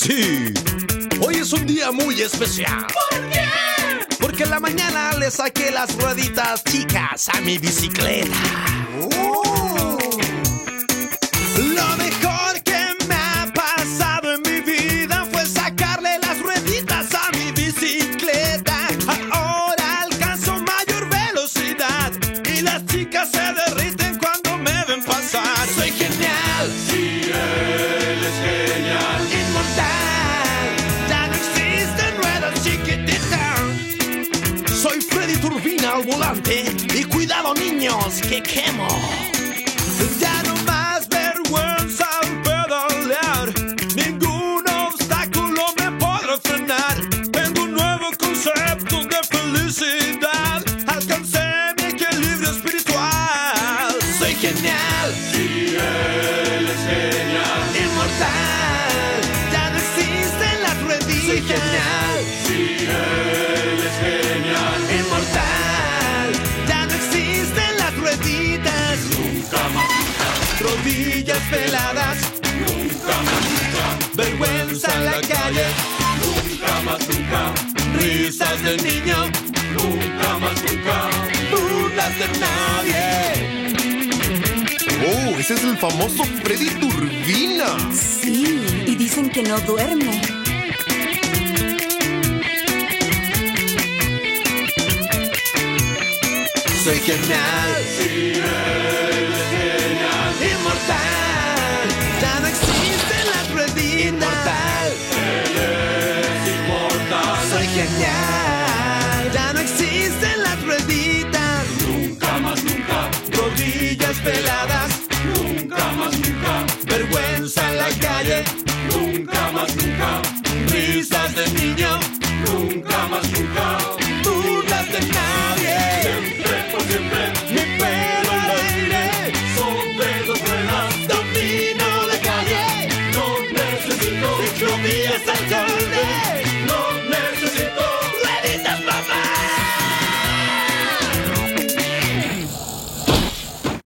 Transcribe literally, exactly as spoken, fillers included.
Sí, hoy es un día muy especial. ¿Por qué? Porque en la mañana le saqué las rueditas chicas a mi bicicleta. Oh. Lo mejor que me ha pasado en mi vida fue sacarle las rueditas a mi bicicleta. Ahora alcanzo mayor velocidad y las chicas se derriten cuando me ven pasar. Soy genial. Sí, él es genial. Inmortal. Ya no existen ruedas chiquititas. Soy Freddy Turbina al volante. Y cuidado, niños, que quemo. Ya no más vergüenza al pedalear. Ningún obstáculo me podrá frenar. Tengo un nuevo concepto de felicidad. Alcancé mi equilibrio espiritual. Soy genial. Sí, él es genial. Inmortal. Ya no existen las rueditas. Soy genial. Sí, él es genial. Inmortal. Ya no existen las rueditas. Nunca más, Rodillas peladas. nunca más, nunca. Vergüenza en la calle. Nunca más, nunca. Risas del niño. Nunca más, nunca. Burlas de nadie. Oh, ese es el famoso Freddy Turbina. Sí, y dicen que no duerme. Soy genial. Sí, él es genial. Inmortal. Ya no existen las rueditas. Inmortal. Él es inmortal. Soy genial. Ya no existen las rueditas. Nunca más, nunca. Rodillas peladas. Nunca más, nunca. Vergüenza en la calle. Nunca más, nunca. Risas de niño. Nunca más, nunca. Burlas de nadie. Siempre, por siempre. Mi pelo al aire. Sobre dos ruedas. Domino la calle. No necesito Ciclovías al